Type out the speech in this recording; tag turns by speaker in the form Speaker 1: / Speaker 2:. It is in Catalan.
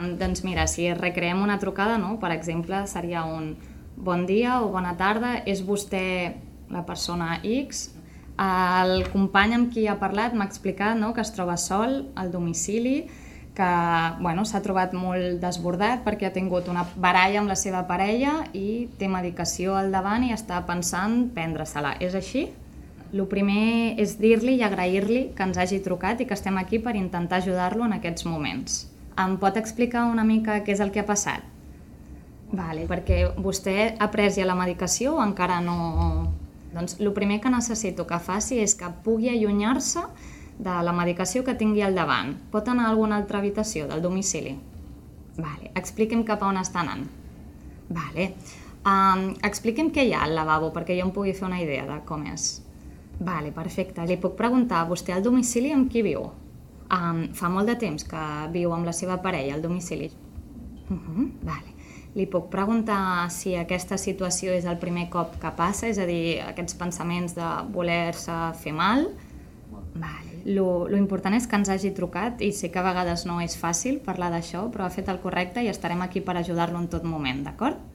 Speaker 1: Doncs mira, si recreem una trucada, no? Per exemple, seria un bon dia o bona tarda, és vostè la persona X? El company amb qui ha parlat m'ha explicat, no?, que es troba sol al domicili, que s'ha trobat molt desbordat perquè ha tingut una baralla amb la seva parella i té medicació al davant i està pensant prendre-se-la. És així? El primer és dir-li i agrair-li que ens hagi trucat i que estem aquí per intentar ajudar-lo en aquests moments. Em pot explicar una mica què és el que ha passat? Vale, perquè vostè ha pres ja la medicació o encara no? Doncs el primer que necessito que faci és que pugui allunyar-se de la medicació que tingui al davant. Pot anar a alguna altra habitació del domicili? Vale, expliqui'm cap a on està anant. Vale. Expliqui'm què hi ha al lavabo perquè jo em pugui fer una idea de com és. Vale, perfecte. Li puc preguntar, vostè al domicili amb qui viu? Fa molt de temps que viu amb la seva parella al domicili? Vale. Li puc preguntar si aquesta situació és el primer cop que passa, és a dir, aquests pensaments de voler-se fer mal? Vale. Lo important és que ens hagi trucat i sé que a vegades no és fàcil parlar d'això, però ha fet el correcte i estarem aquí per ajudar-lo en tot moment, d'acord?